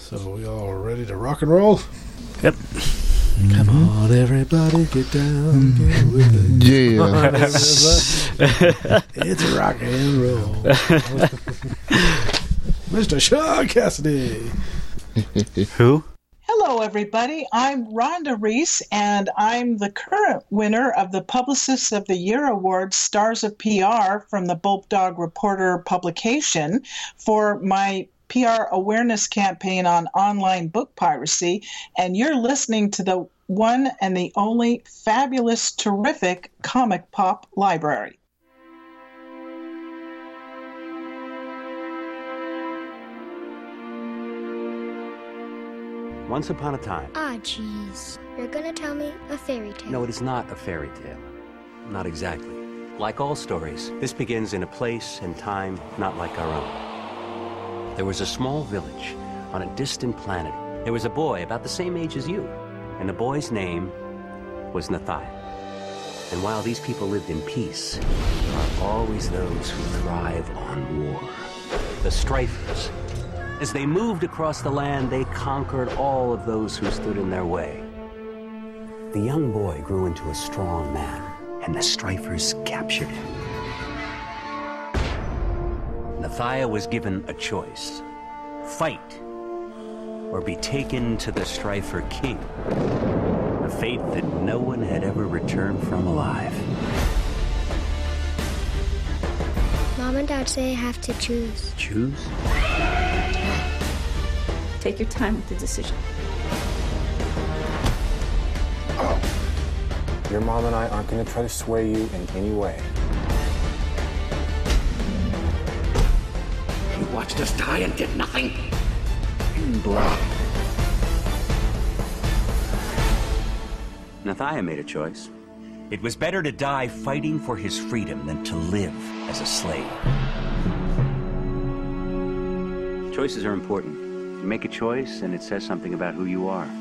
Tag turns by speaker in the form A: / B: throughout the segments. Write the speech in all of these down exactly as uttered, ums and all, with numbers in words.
A: So we all ready to rock and roll?
B: Yep.
A: Mm-hmm. Come on, everybody, get down, get with it.
C: Yeah.
A: It's rock and roll. Mister Sean Cassidy.
B: Who?
D: Hello, everybody. I'm Rhonda Reese, and I'm the current winner of the Publicists of the Year Award, Stars of P R, from the Bulldog Reporter publication for my P R awareness campaign on online book piracy, and you're listening to the one and the only fabulous, terrific Comic Pop Library.
E: Once upon a time.
F: Ah, jeez. You're gonna tell me a fairy tale.
E: No, it is not a fairy tale. Not exactly. Like all stories, this begins in a place and time not like our own. There was a small village on a distant planet. There was a boy about the same age as you, and the boy's name was Nathia. And while these people lived in peace, there are always those who thrive on war. The Strifers. As they moved across the land, they conquered all of those who stood in their way. The young boy grew into a strong man, and the Strifers captured him. Nathia was given a choice: fight or be taken to the Strifer King, a fate that no one had ever returned from alive.
F: Mom and Dad say I have to choose.
E: Choose?
G: Take your time with the decision.
H: Your mom and I aren't going to try to sway you in any way.
I: You watched us die and did nothing?
E: In blood. Nathia made a choice. It was better to die fighting for his freedom than to live as a slave. Choices are important. You make a choice, and it says something about who you are.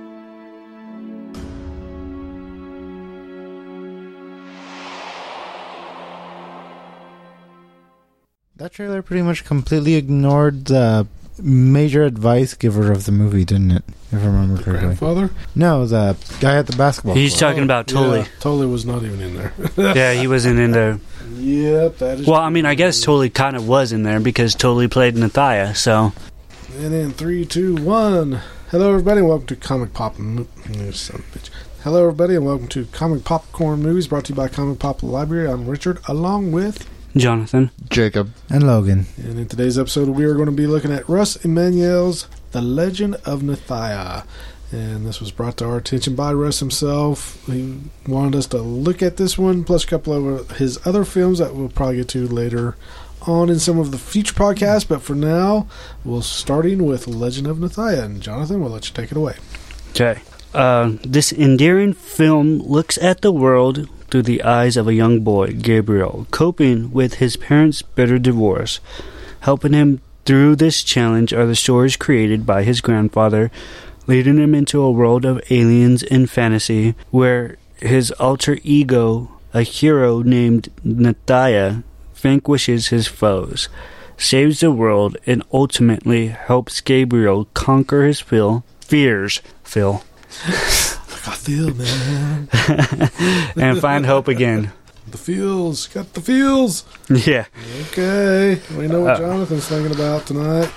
C: That trailer pretty much completely ignored the major advice giver of the movie, didn't it? If I remember
A: The
C: correctly.
A: grandfather?
C: No, the guy at the basketball
B: He's
C: club.
B: talking about Tully.
A: Yeah, Tully was not even in there.
B: Yeah, he wasn't in there.
A: Yep, that is.
B: Well, I mean, I guess Tully kind of was in there because Tully played Nathia, so.
A: And in three, two, one. Hello, everybody, and welcome to Comic Pop Mo- Son of a bitch. Hello, everybody, and welcome to Comic Popcorn Movies, brought to you by Comic Pop Library. I'm Richard, along with
B: Jonathan.
C: Jacob. And Logan.
A: And in today's episode, we are going to be looking at Russ Emanuel's The Legend of Nathia. And this was brought to our attention by Russ himself. He wanted us to look at this one, plus a couple of his other films that we'll probably get to later on in some of the future podcasts. But for now, we'll starting with Legend of Nathia. And Jonathan, we'll let you take it away.
B: Okay. Uh, this endearing film looks at the world through the eyes of a young boy, Gabriel, coping with his parents' bitter divorce. Helping him through this challenge are the stories created by his grandfather, leading him into a world of aliens and fantasy, where his alter ego, a hero named Nathia, vanquishes his foes, saves the world, and ultimately helps Gabriel conquer his feel, fears, Phil.
A: I feel, man.
B: And find hope again.
A: The feels. Got the feels.
B: Yeah.
A: Okay. We know what
B: Uh,
A: Jonathan's thinking about tonight.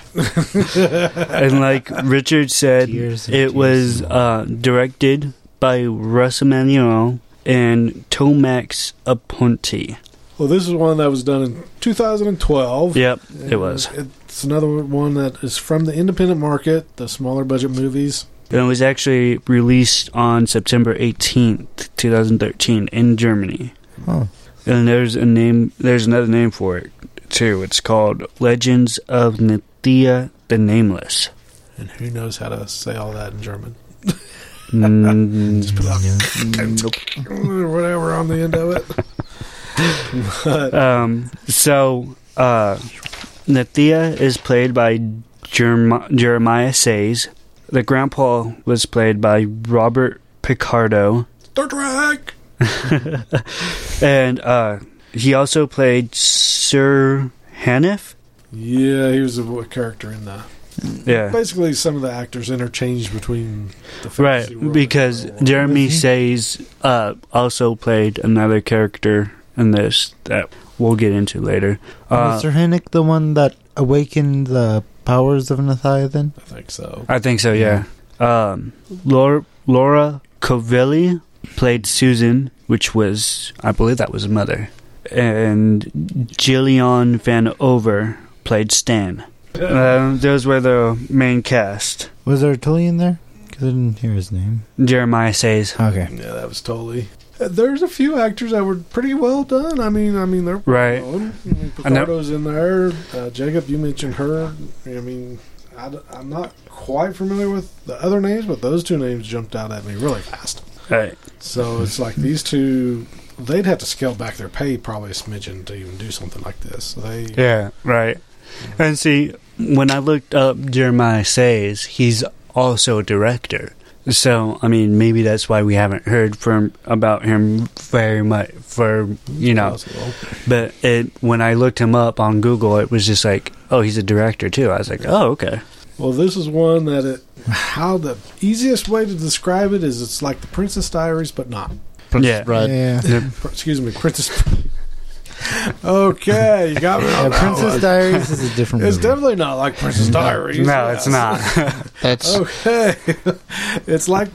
B: And like Richard said,
C: Tears and
B: it
C: tears
B: was
C: and
B: uh, directed by Russ Emanuel and Tomax Aponte.
A: Well, this is one that was done in two thousand twelve.
B: Yep, it
A: And
B: was.
A: It's another one that is from the independent market, the smaller budget movies.
B: And it was actually released on September eighteenth, twenty thirteen in Germany.
C: Oh.
B: And there's a name, there's another name for it too. It's called Legends of Nathia the Nameless.
A: And who knows how to say all that in German?
B: Mm,
A: Just put out or whatever on the end of it. But,
B: um, so, uh, Nathia is played by Jerem- Jeremiah Says. The grandpa was played by Robert Picardo.
A: Star Trek!
B: And uh, he also played Sir Hanif.
A: Yeah, he was a character in the
B: Yeah.
A: Basically, some of the actors interchanged between the
B: Right,
A: fantasy world
B: because
A: and the real world.
B: Jeremy Says uh, also played another character in this that we'll get into later. Uh,
C: Was Sir Hennick the one that awakened the powers of Nathia then?
A: I think so.
B: I think so, yeah. Um, Laura, Laura Covelli played Susan, which was, I believe that was a mother. And Gillian Van Over played Stan. Uh, those were the main cast.
C: Was there a Tully in there? Because I didn't hear his name.
B: Jeremiah Says.
C: Okay.
A: Yeah, that was totally. Uh, There's a few actors that were pretty well done. I mean, I mean they're
B: Right.
A: known. I mean,
B: I know.
A: Picardo's in there. Uh, Jacob, you mentioned her. I mean, I, am not quite familiar with the other names, but those two names jumped out at me really fast.
B: Right.
A: So it's like these two, they'd have to scale back their pay probably a smidgen to even do something like this. They,
B: Yeah, right. And see, when I looked up Jeremiah Says, he's also a director. So, I mean, maybe that's why we haven't heard from about him very much for, you know.
A: Possible.
B: But it when I looked him up on Google, it was just like, oh, he's a director too. I was like, oh, okay.
A: Well, this is one that it. How the easiest way to describe it is it's like the Princess Diaries, but not.
B: Yeah.
J: Bride.
C: Yeah.
A: Pr- Excuse me, Princess. Okay, you got me on
C: Yeah,
A: that
C: Princess
A: one.
C: Diaries is a different
A: It's
C: movie.
A: definitely not like Princess Diaries.
B: No, it's not.
J: That's
A: Okay, it's like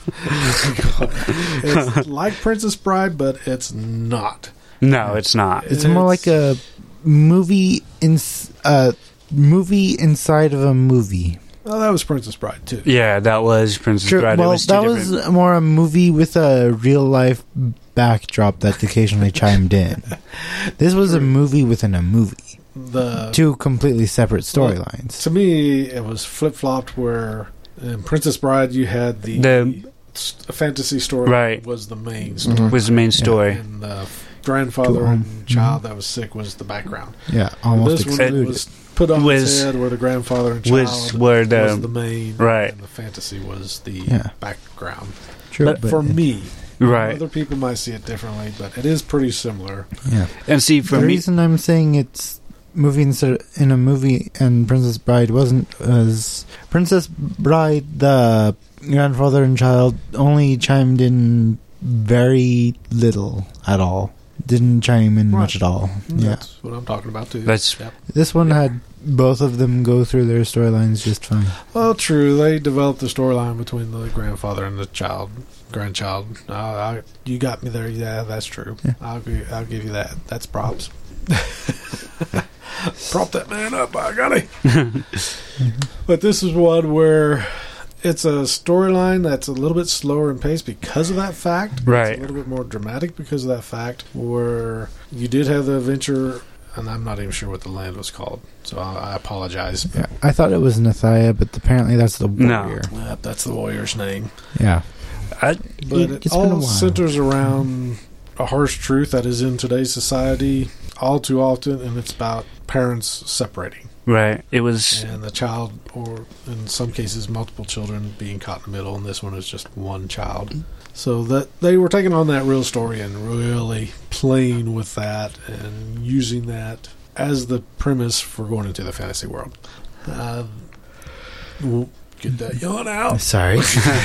A: it's like Princess Bride, but it's not.
B: No, it's not.
C: It's more like a movie in uh movie inside of a movie.
A: Well, that was Princess Bride too.
B: Yeah, that was Princess
C: Sure,
B: Bride. It
C: well,
B: was two
C: that
B: different-
C: was more a movie with a real life backdrop that occasionally chimed in. This was a movie within a movie.
A: The
C: Two completely separate storylines.
A: to me, it was flip flopped. Where in Princess Bride, you had the,
B: The-
A: s- fantasy story
B: Right.
A: was the main story,
J: Mhm.
B: was the main story.
A: and the grandfather
C: To- um,
A: and child that was sick was the background.
C: Yeah, almost
A: this one
C: excluded.
A: was put on
B: Was-
A: its head where the grandfather and
B: was
A: child
B: where the-
A: was the main,
B: right.
A: and the fantasy was the
C: Yeah.
A: background.
C: True,
A: But for me,
B: Right.
A: other people might see it differently, but it is pretty similar.
C: yeah.
B: And see, for
C: the
B: me,
C: reason I'm saying it's movie instead in a movie and Princess Bride wasn't as Princess Bride, the grandfather and child only chimed in very little at all. Didn't chime in
A: Right.
C: much at all. Yeah.
A: That's what I'm talking about too.
B: That's-
A: Yep.
C: This one had both of them go through their storylines just fine.
A: Well, true. They developed the storyline between the grandfather and the child, grandchild. Uh, I, you got me there. Yeah, that's true.
C: Yeah.
A: I'll give, I'll give you that. That's props. Prop that man up, I got it. But this is one where it's a storyline that's a little bit slower in pace because of that fact.
B: Right.
A: It's a little bit more dramatic because of that fact. Where you did have the adventure, and I'm not even sure what the land was called, so I, I apologize.
C: Yeah, I thought it was Nathia, but apparently that's the
B: No.
C: warrior.
A: Yep, that's the warrior's name.
C: Yeah.
B: I,
A: But
C: It-
A: it,
C: it's been a
A: all
C: while.
A: centers around a harsh truth that is in today's society all too often, and it's about parents separating
B: right. It was
A: and the child, or in some cases multiple children, being caught in the middle, and this one is just one child. So that they were taking on that real story and really playing with that and using that as the premise for going into the fantasy world. Uh, we'll get that yawn out.
C: Sorry.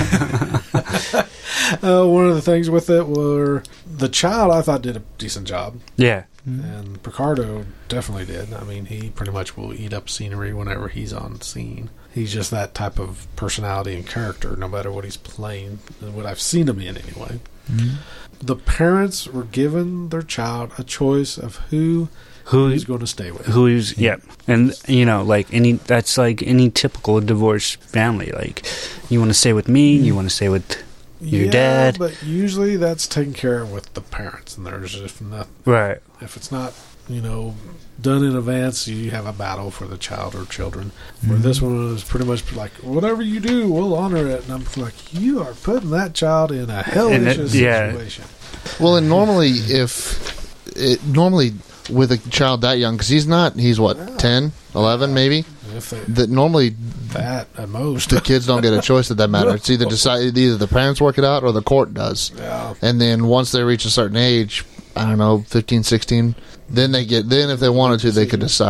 A: Uh, one of the things with it were the child, I thought, did a decent job,
B: yeah.
A: and Picardo definitely did. I mean, he pretty much will eat up scenery whenever he's on scene. He's just that type of personality and character, no matter what he's playing, what I've seen him in anyway.
C: Mhm.
A: The parents were given their child a choice of who
B: Who
A: he's going to stay with.
B: who's yeah, and you know, like any that's like any typical divorced family. Like, you want to stay with me, you want to stay with your
A: yeah,
B: dad.
A: but usually that's taken care of with the parents, and there's if not
B: right.
A: if it's not, you know, done in advance, you have a battle for the child or children. Where
C: Mhm.
A: this one is pretty much like, whatever you do, we'll honor it. And I'm like, you are putting that child in a hellish
B: it- yeah.
A: situation.
J: well, and normally if it normally with a child that young, because he's not, he's what,
A: Yeah.
J: ten, eleven maybe.
A: If they,
J: That normally
A: that at most.
J: the kids don't get a choice at that matter. It's either decide either the parents work it out or the court does.
A: Yeah.
J: And then once they reach a certain age, I don't know, fifteen, sixteen, then they get then if they wanted to they could decide.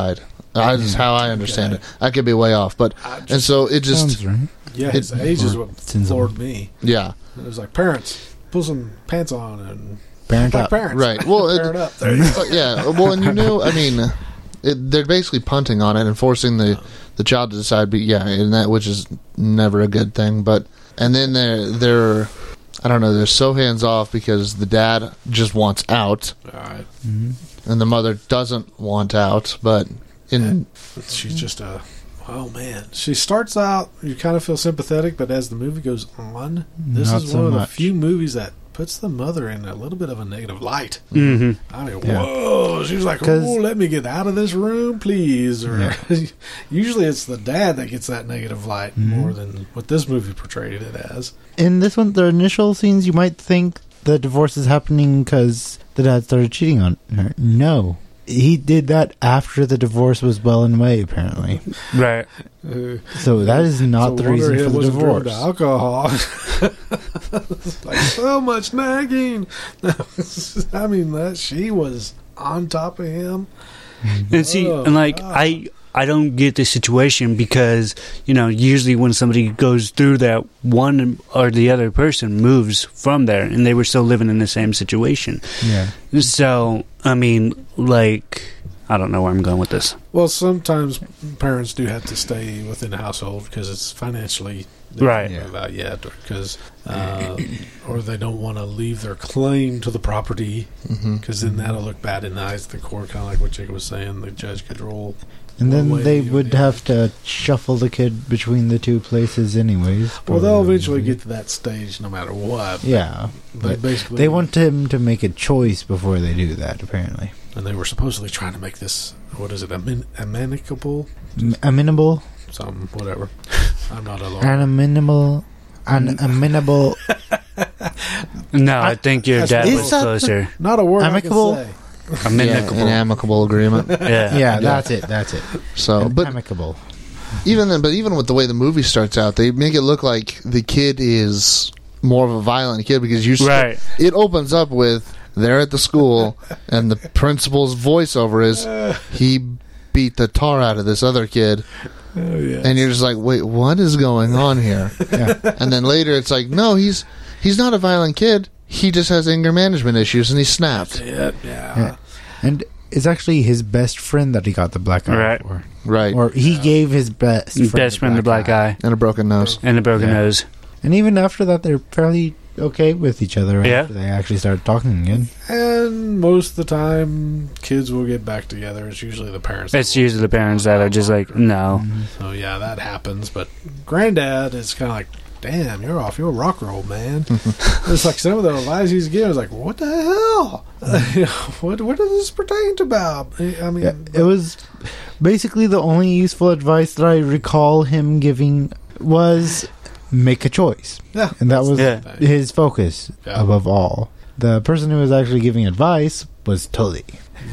J: That's just how I understand
A: Okay.
J: it. I could be way off, but
A: just-
J: and so it just
C: Sounds right.
A: Yeah, his
J: It-
A: age is
C: or
A: what
C: sensible.
A: floored me.
J: yeah.
A: It was like, parents, pull some pants on and
C: Parent
A: like
C: up.
A: parents.
J: Right. Well, it-
A: parent up. There you go.
J: But yeah, well, and you knew, I mean, it, they're basically punting on it and forcing the, the child to decide. But yeah, and that which is never a good thing. But and then they're they're I don't know, they're so hands off because the dad just wants out
A: All right.
C: Mm-hmm.
J: and the mother doesn't want out. But in
A: She's just a, oh man. She starts out, you kind of feel sympathetic, but as the movie goes on, this
C: Not
A: is
C: so
A: one of
C: much.
A: the few movies that puts the mother in a little bit of a negative light.
B: hmm
A: I mean,
C: Yeah.
A: whoa. She was like,
C: 'Cause-
A: oh, let me get out of this room, please. Or usually it's the dad that gets that negative light
C: Mhm.
A: more than what this movie portrayed it as.
C: In this one, the initial scenes, you might think the divorce is happening because the dad started cheating on her. No. He did that after the divorce was well and away, apparently.
B: Right.
A: Uh,
C: So that is not
A: so
C: the
A: wonder
C: reason
A: it
C: for the
A: wasn't driven
C: divorce.
A: to alcohol. It's like so much nagging. I mean, that she was on top of him.
B: And see,
A: Oh,
B: and like
A: God.
B: I, I don't get the situation because you know usually when somebody goes through that, one or the other person moves from there, and they were still living in the same situation.
C: Yeah.
B: So I mean, like I don't know where I'm going with this.
A: Well, sometimes parents do have to stay within the household because it's financially they
B: Right.
A: can't move out yet, or because uh, or they don't want to leave their claim to the property
J: mhm.
A: because then that'll look bad in the eyes of the court. Kind of like what Jacob was saying, the judge could rule.
C: And then
A: one way
C: they
A: or
C: would
A: the other.
C: have to shuffle the kid between the two places anyways.
A: Well, they'll
C: probably.
A: eventually get to that stage, no matter what.
C: Yeah.
A: They
C: But
A: basically
C: they want him to make a choice before they do that, apparently.
A: and they were supposedly trying to make this. What is it? Amin- amicable?
C: M- amenable?
A: Some whatever. I'm not a lawyer.
C: An amenable... An amenable...
B: No, I, think your
A: that's
B: dad
A: what-
B: was
C: Is that-
B: closer.
A: Not a word
C: Amicable?
A: I can say.
B: Amicable.
J: Yeah, an amicable agreement.
B: Yeah.
C: Yeah, that's it, that's it.
J: So,
C: An
J: but
C: amicable.
J: even then, but even with the way the movie starts out, they make it look like the kid is more of a violent kid because you.
B: Right.
J: It opens up with they're at the school and the principal's voiceover is he beat the tar out of this other kid,
A: Oh, yeah.
J: and you're just like, wait, what is going on here?
C: Yeah.
J: And then later it's like, no, he's he's not a violent kid. He just has anger management issues and he snapped.
A: Yeah, yeah.
C: Yeah. And it's actually his best friend that he got the black eye
B: Right.
C: for.
J: Right.
C: Or he gave his best friend,
B: Best friend the black eye
J: And a broken nose.
B: and a broken
C: Yeah.
B: nose.
C: And even after that, they're fairly okay with each other
B: Yeah.
C: after they actually start talking again.
A: And most of the time, kids will get back together. It's usually the parents.
B: It's
A: that will-
B: usually the parents that are just like, no.
A: So yeah, that happens. But granddad is kind of like, damn, you're off. You're a rocker, old man. It's like some of the advice he's giving. I was like, what the hell? You know, what what does this pertain to, Bob? I mean,
C: Yeah, it was basically the only useful advice that I recall him giving was make a choice.
A: yeah,
C: And that was
B: Yeah.
C: his focus
A: Yeah.
C: above all. The person who was actually giving advice was Tully.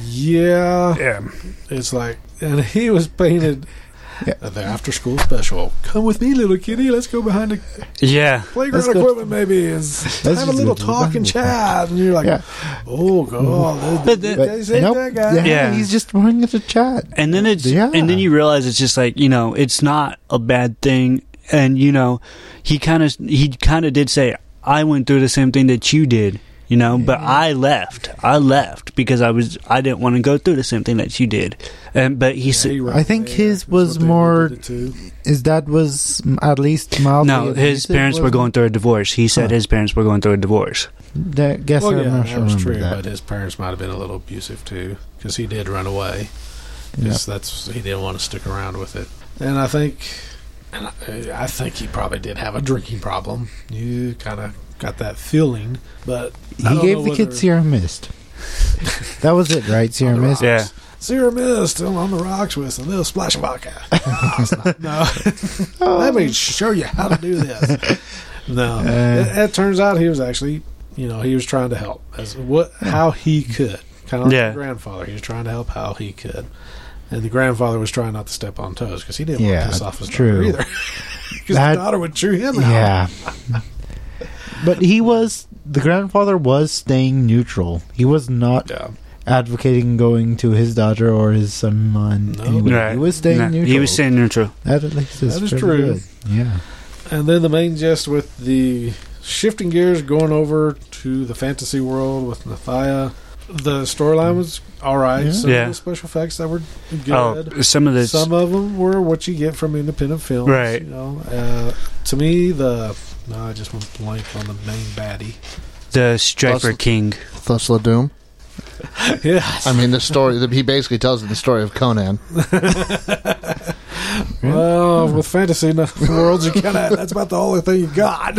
A: yeah.
B: Yeah.
A: It's like, and he was painted.
C: Yeah.
A: At the after school special. Come with me, little kitty. Let's go behind the
B: Yeah.
A: playground
C: Let's go-
A: equipment, maybe, and
C: Let's
A: have a
C: just
A: little
C: go to the
A: talk and
C: Bible
A: chat. And you're like,
C: Yeah.
A: oh god,
B: But
A: they,
B: the-
A: they say
C: nope.
A: that guy.
C: Yeah,
B: Yeah.
C: he's just wanting it to chat.
B: And then it's
C: Yeah.
B: and then you realize it's just like, you know, it's not a bad thing. And you know, he kind of he kind of did say, I went through the same thing that you did, you know, but I left. I left because I was I didn't want to go through the same thing that you did. And but he
A: Yeah,
B: said
A: he
C: I think
A: ran
C: his
A: there.
C: was
A: That's what they
C: more-
A: did it to.
C: His dad was mm, at least mildly
B: no, his
C: abusive,
B: parents were
C: wasn't
B: going through a divorce. He said
C: Huh.
B: his parents were going through a divorce.
C: he? I guess
A: Well,
C: I'm
A: yeah,
C: not
A: that
C: sure
A: was
C: remember
A: true,
C: that.
A: but his parents might have been a little abusive too, because he did run away.
C: Yeah.
A: Because that's he didn't want to stick around with it, and I think, and I, I think he probably did have a drinking problem. You kind of got that feeling, but I
C: He
A: don't
C: gave
A: know
C: the kid
A: whether-
C: Sierra Mist. That was it, right? Sierra
A: On the
C: Mist?
B: Yeah.
A: rocks. Sierra Mist on on the rocks with a little splash of vodka. No, it's not. No, let me show you how to do this. No,
C: Uh,
A: it, it turns out he was actually, you know, he was trying to help as what how he could, kind of like
B: Yeah.
A: the grandfather. He was trying to help how he could, and the grandfather was trying not to step on toes because he didn't want
C: Yeah,
A: to piss off his
C: true.
A: daughter either. Because
C: That-
A: his daughter would chew him out.
C: Yeah. But he was, the grandfather was staying neutral. He was not,
A: Yeah.
C: advocating going to his daughter or his son-in-law.
A: No.
C: Anyway,
B: Right.
C: he was staying
B: No,
C: neutral.
B: He was staying neutral.
C: That at least is
A: That is
C: pretty
A: true.
C: good. Yeah.
A: And then the main gist with the shifting gears going over to the fantasy world with Nathia. The storyline was all right.
C: Yeah.
A: Some
B: Yeah.
A: of the special effects that were good.
B: Oh, some of this.
A: Some of them were what you get from independent films.
B: Right.
A: You know, uh, to me, the no, I just went blank on the main baddie.
B: The Striper
J: Plus-
B: King.
J: Thusla Doom.
A: Yeah.
J: I mean, the story. He basically tells the story of Conan.
A: Well, with fantasy worlds, you kind of that's about the only thing you got.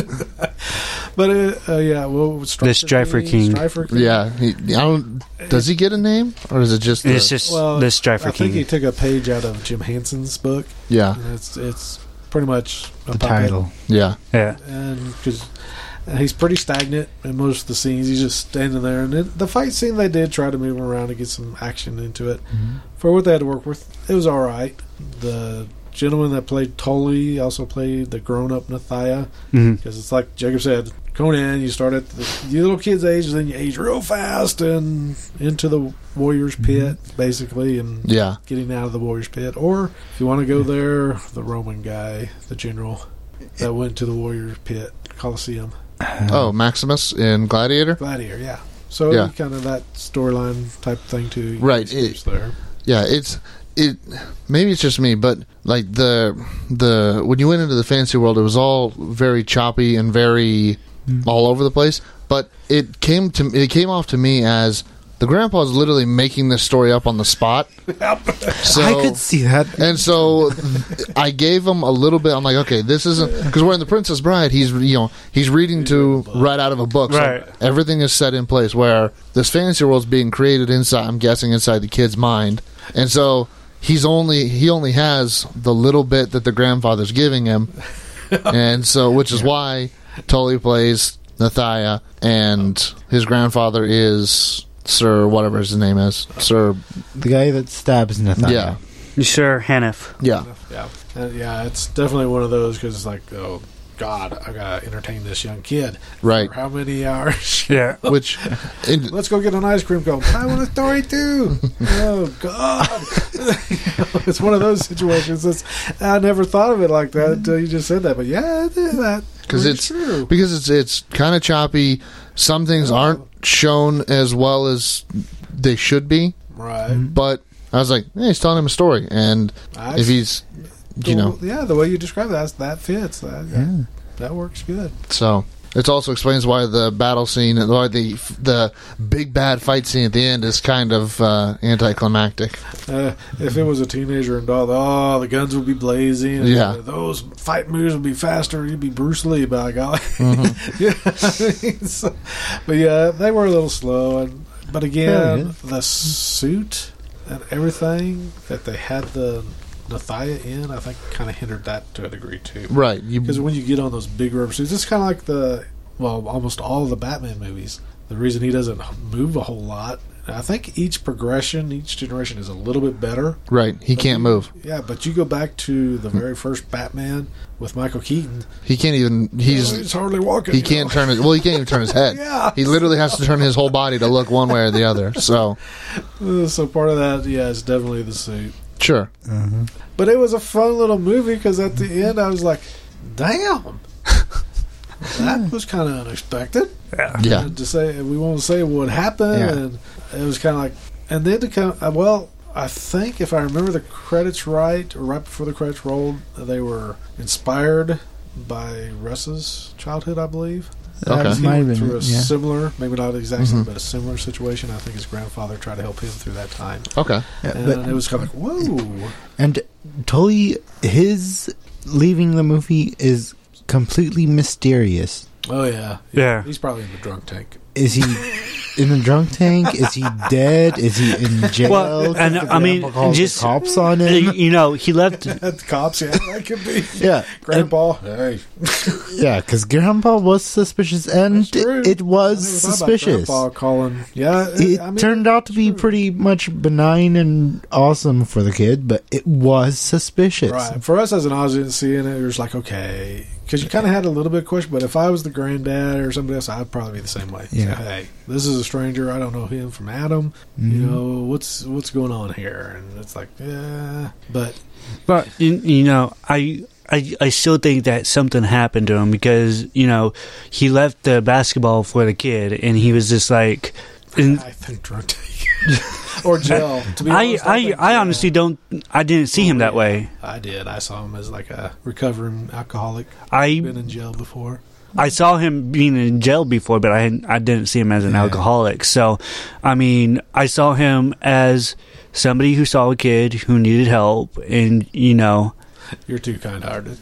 A: But uh, uh, yeah, well,
B: The Striper King.
A: Striper King.
J: Yeah, he, I don't. Does he get a name, or is it just? The,
B: It's just
A: Well,
B: the Striper
A: I think he
B: King.
A: took a page out of Jim Henson's book.
J: yeah,
A: And it's it's pretty much a
C: The
A: puppet.
C: title.
J: yeah.
B: Yeah.
A: And because he's pretty stagnant in most of the scenes, he's just standing there. And then the fight scene, they did try to move him around to get some action into it.
C: Mm-hmm.
A: For what they had to work with, it was all right. The gentleman that played Tully also played the grown-up Nathia,
B: hmm
A: because it's like Jacob said, Conan, you start at the you little kid's age, and then you age real fast and into the warrior's pit, basically, and
J: Yeah.
A: getting out of the warrior's pit. Or if you want to go there, the Roman guy, the general that went to the warrior's pit, Colosseum,
J: Oh, Maximus in Gladiator.
A: Gladiator, yeah. So
J: Yeah.
A: kind of that storyline type thing too. You
J: Right,
A: can skip
J: it-
A: there.
J: Yeah, it's it. Maybe it's just me, but like the the when you went into the fantasy world, it was all very choppy and very all over the place. But it came to it came off to me as the grandpa's literally making this story up on the spot. So,
C: I could see that.
J: and so I gave him a little bit. I'm like, okay, this isn't because we're in the Princess Bride. He's you know he's reading to right out of a book. So
B: Right.
J: everything is set in place where this fantasy world's being created inside. I'm guessing inside the kid's mind, and so he's only he only has the little bit that the grandfather's giving him, and so which is why Tully plays Nathia, and his grandfather is Sir whatever his name is Sir.
C: The guy that stabs Nathaniel.
J: Yeah,
B: Sir Hanif.
J: yeah.
A: Yeah, uh, yeah, it's definitely one of those because it's like, oh God, I gotta entertain this young kid.
J: Right.
A: For how many hours?
B: Yeah.
J: Which it,
A: Let's go get an ice cream cone. I want a story too. Oh God! It's one of those situations. That's, I never thought of it like that until you just said that. But yeah, it is that
J: because
A: rings
J: it's
A: true.
J: because it's it's kind of choppy. Some things aren't shown as well as they should be,
A: Right.
J: but I was like, hey, he's telling him a story, and
A: I-
J: if he's, you know,
A: yeah, the way you describe that, that fits. That
C: Yeah.
A: that works good.
J: so it also explains why the battle scene, or the the big bad fight scene at the end, is kind of uh, anticlimactic.
A: Uh, if it was a teenager and all, oh, the guns would be blazing. And
J: Yeah.
A: those fight moves would be faster. You'd be Bruce Lee, by golly.
J: Mm-hmm.
A: yeah, I mean, so, but yeah, they were a little slow. And but again, the suit and everything that they had the Nathia in, I think, kind of hindered that to a degree too.
J: Right. You,
A: Because when you get on those big rubber suits, it's kind of like the well, almost all of the Batman movies. The reason he doesn't move a whole lot, I think each progression, each generation is a little bit better.
J: right. He
A: But
J: can't
A: you-
J: move.
A: Yeah, but you go back to the very first Batman with Michael Keaton.
J: He can't even. He's.
A: he's hardly walking.
J: He
A: you
J: can't
A: know?
J: turn his. Well, he can't even turn his head.
A: Yeah.
J: He literally has to turn his whole body to look one way or the other. So,
A: Uh, So part of that, yeah, is definitely the suit.
J: sure.
C: Uh-huh.
A: But it was a fun little movie because at the end I was like, damn. That was kind of unexpected.
J: Yeah.
A: To say we won't say what happened,
C: Yeah.
A: and it was kind of like, and then to come. uh, Well, I think if I remember the credits right, or right before the credits rolled, they were inspired by Russ's childhood, I believe.
J: Okay.
C: That
A: He
C: might have
A: went
C: been
A: through a
C: it, yeah.
A: similar, maybe not exactly,
J: Mhm.
A: but a similar situation. I think his grandfather tried to help him through that time,
J: Okay.
C: Yeah,
A: and
C: but-
A: it was kind of like, whoa.
C: And Tully, his leaving the movie is completely mysterious.
A: Oh yeah,
B: Yeah.
A: He's probably in the drunk tank.
C: Is he in the drunk tank? Is he dead? Is he in jail?
B: Well,
C: 'cause
B: and,
C: the
B: I mean,
C: grandpa calls the
B: just-
C: cops on
B: Uh,
C: him.
B: You know, he left.
A: The cops, yeah, that could be.
C: Yeah,
A: Grandpa, hey,
C: yeah, because Grandpa was suspicious, and
A: That's true.
C: it was
A: I never thought about
C: suspicious.
A: Grandpa calling, yeah,
C: It
A: I mean,
C: turned out to be pretty much benign and awesome for the kid, but it was suspicious.
A: right. For us as an audience seeing it, it was like, okay, because you kind of had a little bit of question. But if I was the granddad or somebody else, I'd probably be the same way.
C: Yeah.
A: Yeah. Hey, this is a stranger. I don't know him from Adam. Mm-hmm. You know, what's what's going on here? And it's like, yeah. But,
B: but you, you know, I, I, I still think that something happened to him because, you know, he left the basketball for the kid and he was just like... And,
A: I think drug taking. Or jail. To be honest,
B: I, I,
A: I,
B: I honestly don't... I didn't see
A: oh,
B: him that
A: yeah,
B: way.
A: I did. I saw him as like a recovering alcoholic.
B: I've
A: been in jail before.
B: I saw him being in jail before, but I hadn't, I didn't see him as an yeah. alcoholic. So, I mean, I saw him as somebody who saw a kid who needed help, and you know,
A: you're too kind-hearted.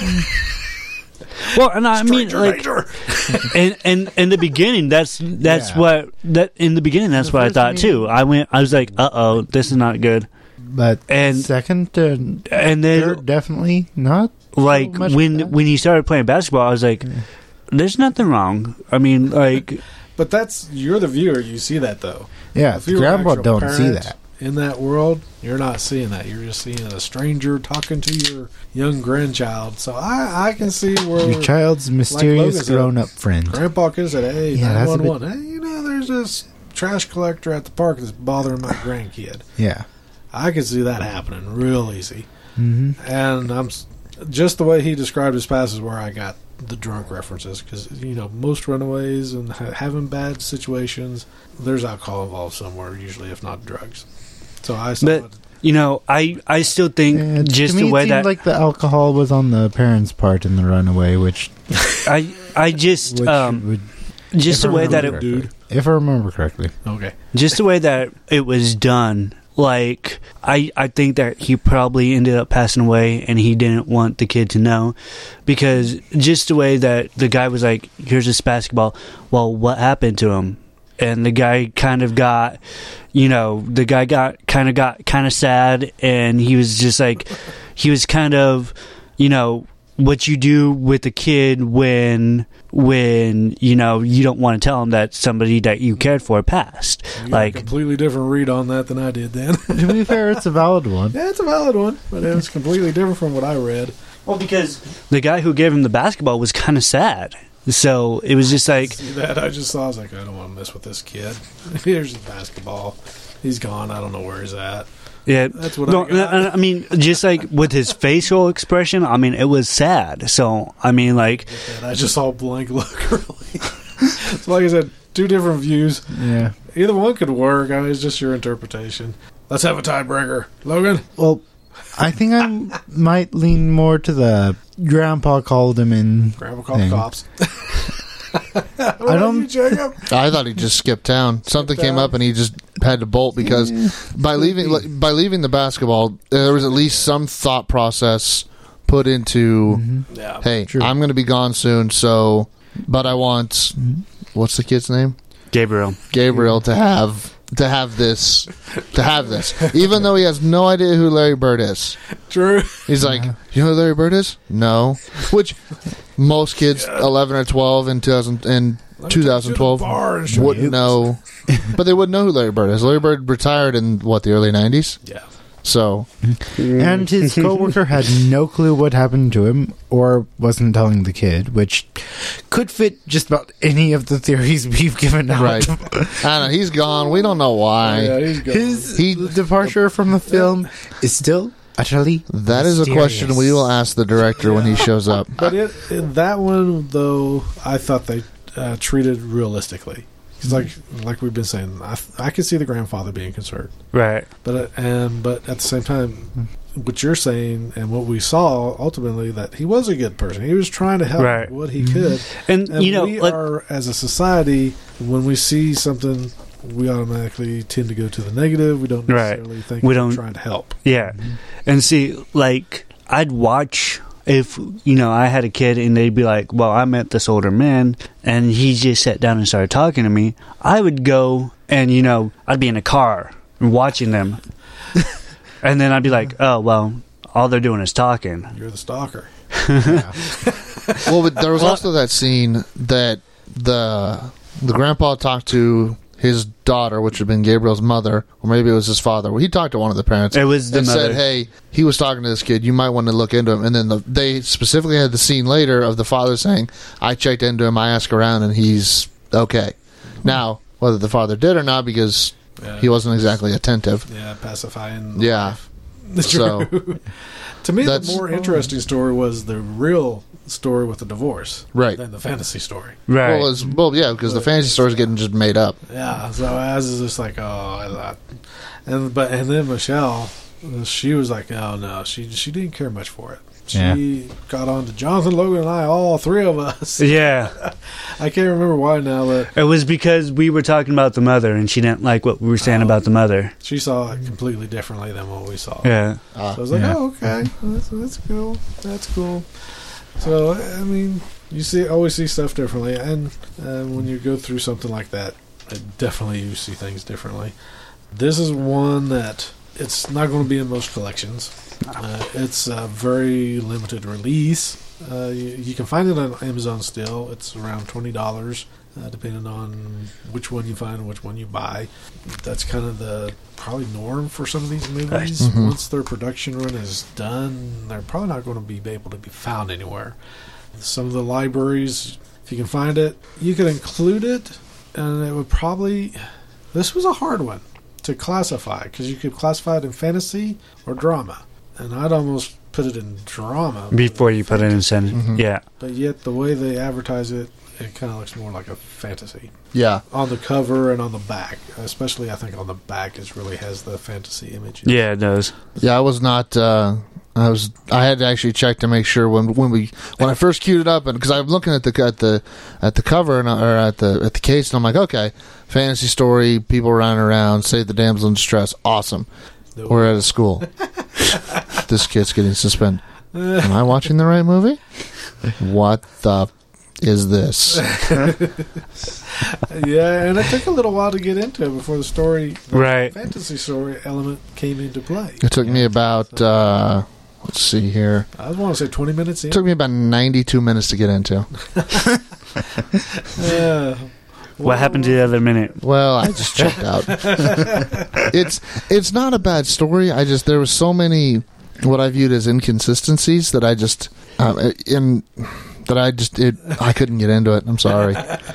B: Well, and I mean,
A: Stranger
B: like, and and in the beginning, that's that's yeah. what that in the beginning, that's the what I thought meeting, too. I went, I was like, uh oh, this is not good.
C: But
B: and
C: second, uh,
B: and then
C: third, definitely not.
B: Like
C: so
B: when
C: bad.
B: when he started playing basketball, I was like, yeah. "There's nothing wrong." I mean, like,
A: but that's you're the viewer. You see that though.
C: Yeah, if grandpa don't see that
A: in that world, you're not seeing that. You're just seeing a stranger talking to your young grandchild. So I, I can see where
C: your child's mysterious
A: like
C: grown-up friend.
A: Grandpa could say, "Hey,
C: yeah,
A: nine one one. Hey, you know, there's this trash collector at the park that's bothering my grandkid."
C: Yeah,
A: I could see that happening real easy.
C: Mm-hmm.
A: And I'm just the way he described his past is where I got the drunk references, because you know most runaways and ha- having bad situations, there's alcohol involved somewhere, usually, if not drugs. So I saw
B: but,
A: it.
B: You know, I, I still think
C: yeah,
B: just
C: to me
B: the way
C: it
B: that
C: like the alcohol was on the parents' part in the runaway, which
B: I I just um
C: would,
B: just the way that it
A: dude.
C: If I remember correctly,
A: okay,
B: just the way that it was done. Like, I, I think that he probably ended up passing away and he didn't want the kid to know, because just the way that the guy was like, here's this basketball, well, what happened to him? And the guy kind of got, you know, the guy got kind of got kind of sad, and he was just like, he was kind of, you know, what you do with a kid when when you know you don't want to tell him that somebody that you cared for passed.
A: You
B: like
A: got a completely different read on that than I did then.
C: To be fair, it's a valid one.
A: Yeah, it's a valid one, but it's completely different from what I read.
B: Well, because the guy who gave him the basketball was kind of sad. So it was just like...
A: See that? I just saw, I was like, I don't want to mess with this kid. Here's the basketball. He's gone. I don't know where he's at.
B: Yeah.
A: That's what
B: no,
A: I got.
B: I mean, just like with his facial expression, I mean, it was sad. So, I mean, like...
A: I just saw a blank look, really. So, like I said, two different views.
C: Yeah.
A: Either one could work. I mean, it's just your interpretation. Let's have a tiebreaker. Logan?
C: Well, I think I might lean more to the grandpa called him in.
A: Grandpa called
C: thing.
A: the cops.
C: I don't.
A: You, Jacob?
J: I thought he just skipped town. Something
A: Skipped
J: came
A: town.
J: up and he just had to bolt because by leaving by leaving the basketball, there was at least some thought process put into.
C: Mm-hmm.
A: Yeah.
J: Hey,
C: True.
J: I'm going to be gone soon, so but I want
C: Mm-hmm.
J: what's the kid's name?
B: Gabriel.
J: Gabriel to have to have this to have this, even though he has no idea who Larry Bird is.
A: True.
J: He's like, you know who Larry Bird is? No. Which most kids, eleven or twelve in two thousand in twenty twelve, wouldn't know, but they wouldn't know who Larry Bird is. Larry Bird retired in what, the early nineties?
A: Yeah.
J: So,
C: And his coworker had no clue what happened to him, or wasn't telling the kid, which could fit just about any of the theories we've given out.
J: right. I know, he's gone. We don't know why.
A: Yeah, he's gone.
C: His
J: He-
C: departure from the film is still utterly
J: That is a
C: mysterious.
J: question we will ask the director when he shows up.
A: But it, in that one, though, I thought they uh, treated realistically. Because, like, like we've been saying, I, I could see the grandfather being concerned.
B: Right.
A: But uh, and but at the same time, what you're saying and what we saw ultimately, that he was a good person. He was trying to help
B: Right.
A: what he could.
B: And,
A: And
B: you know,
A: we
B: like,
A: are, as a society, when we see something, we automatically tend to go to the negative. We don't
B: Right.
A: necessarily think
B: We
A: we're
B: don't-
A: trying to help.
B: yeah. And see, like, I'd watch if, you know, I had a kid and they'd be like, well, I met this older man and he just sat down and started talking to me. I would go and, you know, I'd be in a car watching them. And then I'd be like, oh, well, all they're doing is talking.
A: You're the stalker.
J: Well, but there was also that scene that the the grandpa talked to his daughter, which had been Gabriel's mother, or maybe it was his father. Well, he talked to one of the parents.
B: It was the
J: and
B: mother.
J: said, "Hey, he was talking to this kid. You might want to look into him." And then the, they specifically had the scene later of the father saying, "I checked into him. I asked around, and he's okay." Now, whether the father did or not, because
A: Yeah.
J: he wasn't exactly attentive.
A: Yeah, pacifying. the
J: Yeah.
A: wife.
J: So,
A: to me, the
J: that's-
A: more interesting story was the real story with the divorce,
J: Right.
A: than the fantasy story.
B: Right.
J: Well, it's, well yeah, because the fantasy story is getting just made up.
A: Yeah, so as is just like, oh, I thought, and but and then Michelle, she was like, oh no, she she didn't care much for it. She
C: Yeah.
A: got on to Jonathan, Logan, and I, all three of us.
B: Yeah.
A: I can't remember why now, but
B: It was because we were talking about the mother, and she didn't like what we were saying
A: Oh.
B: about the mother.
A: she saw it completely differently than what we saw.
B: Yeah.
J: Uh,
A: So I was like,
C: Yeah.
A: oh, okay, that's, that's cool, that's cool. So I mean, you see, always see stuff differently, and uh, when you go through something like that, it definitely you see things differently. This is one that it's not going to be in most collections. Uh, it's a very limited release. Uh, you, you can find it on Amazon still. It's around twenty dollars, uh, depending on which one you find and which one you buy. That's kind of the probably norm for some of these movies.
B: Nice.
J: Mhm.
A: Once their production run is done, they're probably not going to be able to be found anywhere. Some of the libraries, if you can find it, you could include it, and it would probably. This was a hard one to classify because you could classify it in fantasy or drama, and I'd almost put it in drama
B: Before you put it in sentence.
J: Mhm.
B: Yeah.
A: But yet the way they advertise it, it kind of looks more like a fantasy
J: yeah.
A: on the cover and on the back. Especially, I think on the back is really has the fantasy image.
B: Yeah, it does.
J: Yeah, I was not. Uh, I was. I had to actually check to make sure when when we when I first queued it up, and because I'm looking at the at the at the cover and or at the at the case, and I'm like, okay, fantasy story, people running around, save the damsel in distress, awesome.
A: No.
J: We're at a school. This kid's getting suspended. Am I watching the right movie? What the f- is this?
A: Yeah, and it took a little while to get into it before the story, the
B: Right.
A: fantasy story element came into play.
J: It took me about. Uh, let's see here.
A: I want to say twenty minutes in.
J: It took me about ninety-two minutes to get into.
A: Yeah.
B: What happened to the other minute?
J: Well, I just checked out. it's it's not a bad story. I just there was so many what I viewed as inconsistencies that I just um, in that I just it I couldn't get into it. I'm sorry.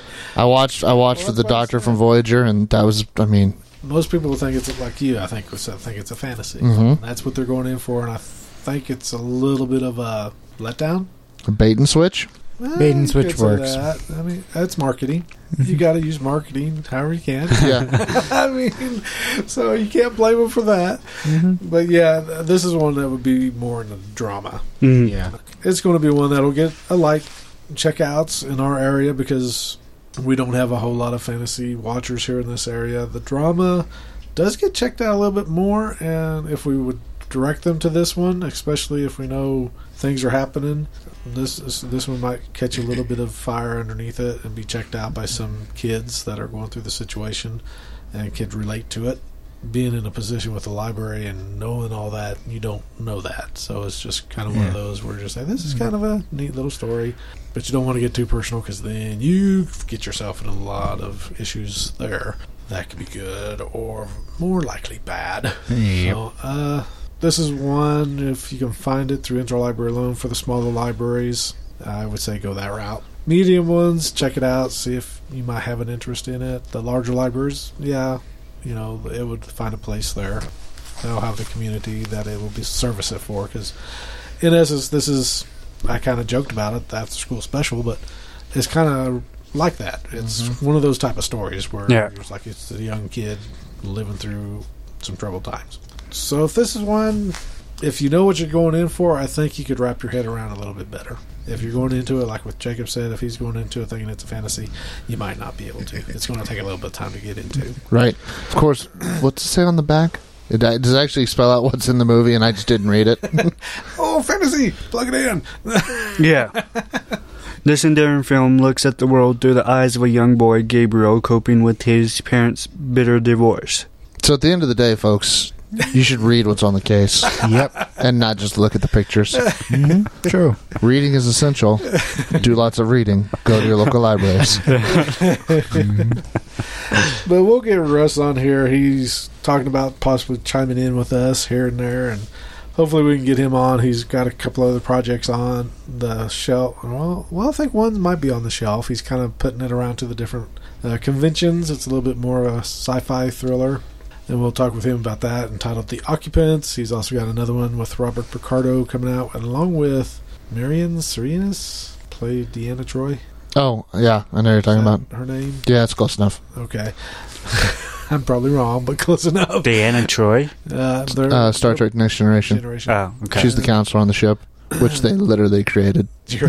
J: I watched I watched
A: Well,
J: for the
A: that's why I
J: Doctor
A: said-
J: from Voyager, and that was I mean
A: Most people will think it's like you. I think I think it's a fantasy.
J: Mhm.
A: That's what they're going in for, and I think it's a little bit of a letdown.
J: a bait and switch.
A: Well,
C: Bait and
A: you
C: switch
A: could say
C: works.
A: that. I mean, that's marketing. You got to use marketing however you can.
J: Yeah.
A: I mean, so you can't blame them for that.
C: Mm-hmm.
A: But yeah, th- this is one that would be more in the drama.
B: Mm.
C: Yeah.
A: It's going to be one that'll get a like checkouts in our area because we don't have a whole lot of fantasy watchers here in this area. The drama does get checked out a little bit more, and if we would direct them to this one, especially if we know things are happening, this this, this one might catch a little bit of fire underneath it and be checked out by some kids that are going through the situation and could relate to it. Being in a position with the library and knowing all that, you don't know that. So it's just kind of one of
C: Yeah.
A: those where you're just like, this is kind of a neat little story, but you don't want to get too personal because then you get yourself in a lot of issues there. That could be good or more likely bad.
C: Yep.
A: So, uh, this is one, if you can find it through Interlibrary alone for the smaller libraries, I would say go that route. Medium ones, check it out, see if you might have an interest in it. The larger libraries, yeah, you know, it would find a place there. They'll have the community that it will be service it for, because in essence, this is, I kind of joked about it, the after school special, but it's kind of like that. It's
J: Mm-hmm.
A: one of those type of stories where
B: Yeah.
A: it's like it's a young kid living through some troubled times. So if this is one, if you know what you're going in for, I think you could wrap your head around a little bit better. If you're going into it, like what Jacob said, if he's going into it thinking it's a fantasy, you might not be able to. It's going to take a little bit of time to get into.
J: Right. Of course, what's it say on the back? It uh, does it actually spell out what's in the movie, and I just didn't read it.
A: Oh, fantasy! Plug it in!
B: Yeah. This endearing film looks at the world through the eyes of a young boy, Gabriel, coping with his parents' bitter divorce.
J: So at the end of the day, folks, you should read what's on the case.
C: Yep.
J: And not just look at the pictures.
C: Mm-hmm. True.
J: Reading is essential. Do lots of reading. Go to your local libraries.
A: But we'll get Russ on here. He's talking about possibly chiming in with us here and there and hopefully we can get him on. He's got a couple other projects on the shelf. Well, well, I think one might be on the shelf. He's kind of putting it around to the different uh, conventions. It's a little bit more of a sci-fi thriller. And we'll talk with him about that, entitled The Occupants. He's also got another one with Robert Picardo coming out, and along with Marion Serenas, played Deanna Troy.
J: Oh, yeah, I know you're talking about.
A: Her name?
J: Yeah, it's close enough.
A: Okay. I'm probably wrong, but close enough.
B: Diana Troy?
A: Uh,
J: uh, Star Trek Next Generation.
A: Generation.
B: Oh, okay.
J: She's the counselor on the ship, which they literally created.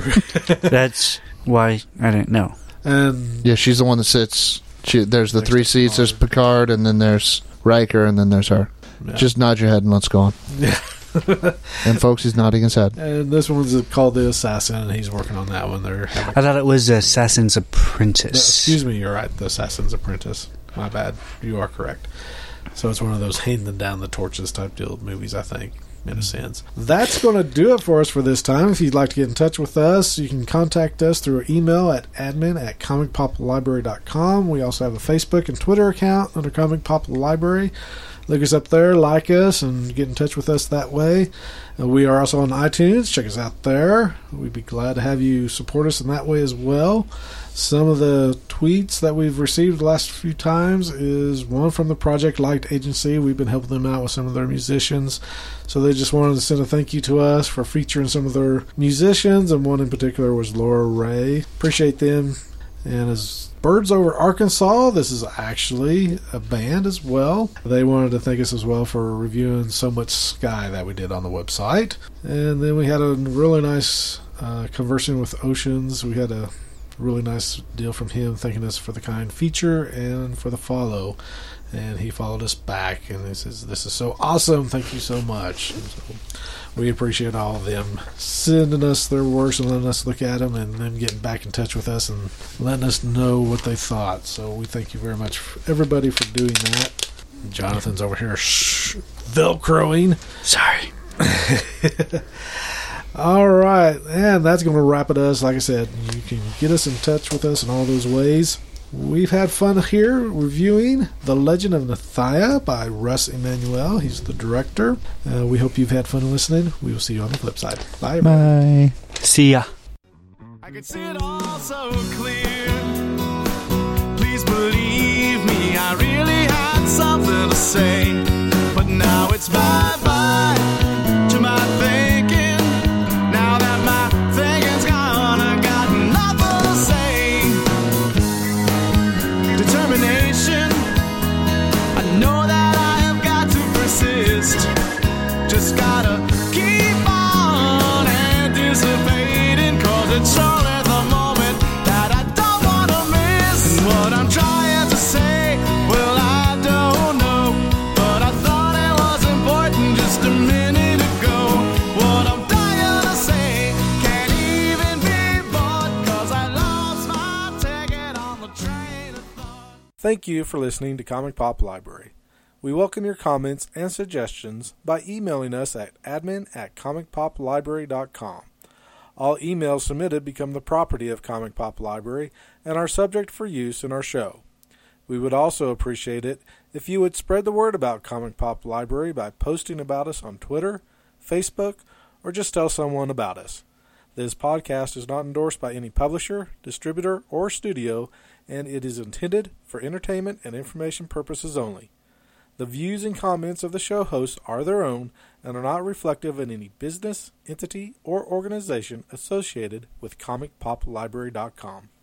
B: That's why I didn't know.
A: And
J: yeah, she's the one that sits. She, there's the three seats. There's Picard, and then there's Riker, and then there's her. Yeah. Just nod your head and let's go on.
A: Yeah.
J: And folks, he's nodding his head.
A: And this one's called The Assassin, and he's working on that one. They're having...
B: I thought it was Assassin's Apprentice.
A: No, excuse me, you're right. The Assassin's Apprentice. My bad. You are correct. So it's one of those handing down the torches type deal movies, I think, in a sense. That's going to do it for us for this time. If you'd like to get in touch with us, you can contact us through our email at admin at comic pop library dot com. We also have a Facebook and Twitter account under Comic Pop Library. Look us up there, like us, and get in touch with us that way. Uh, we are also on iTunes. Check us out there. We'd be glad to have you support us in that way as well. Some of the tweets that we've received the last few times is one from the Project Light Agency. We've been helping them out with some of their musicians. So they just wanted to send a thank you to us for featuring some of their musicians, and one in particular was Laura Ray. Appreciate them. And as Birds Over Arkansas, this is actually a band as well. They wanted to thank us as well for reviewing So Much Sky that we did on the website. And then we had a really nice uh, conversing with Oceans. We had a really nice deal from him thanking us for the kind feature and for the follow. And he followed us back, and he says, "This is so awesome. Thank you so much." And so we appreciate all of them sending us their works and letting us look at them, and then getting back in touch with us and letting us know what they thought. So we thank you very much, for everybody, for doing that. Jonathan's over here shh, velcroing.
B: Sorry.
A: All right, and that's going to wrap it us. Like I said, you can get us in touch with us in all those ways. We've had fun here reviewing The Legend of Nathaya by Russ Emanuel. He's the director. Uh, we hope you've had fun listening. We will see you on the flip side. Bye, everybody.
C: Bye.
B: See ya.
K: I could see it all so clear. Please believe me, I really had something to say. But now it's bye-bye to my thinking. Now that my thinking's gone, I got nothing to say. Determination, I know that I have got to persist. Just gotta keep on anticipating, cause it's only the moment that I don't wanna miss. And what I'm trying to say, well, I don't know, but I thought it was important just a minute ago. What I'm dying to say can't even be bought, cause I lost my ticket on the train of thought.
A: Thank you for listening to Comic Pop Library. We welcome your comments and suggestions by emailing us at admin at comic pop library dot com. All emails submitted become the property of Comic Pop Library and are subject for use in our show. We would also appreciate it if you would spread the word about Comic Pop Library by posting about us on Twitter, Facebook, or just tell someone about us. This podcast is not endorsed by any publisher, distributor, or studio, and it is intended for entertainment and information purposes only. The views and comments of the show hosts are their own and are not reflective of any business, entity, or organization associated with comic pop library dot com.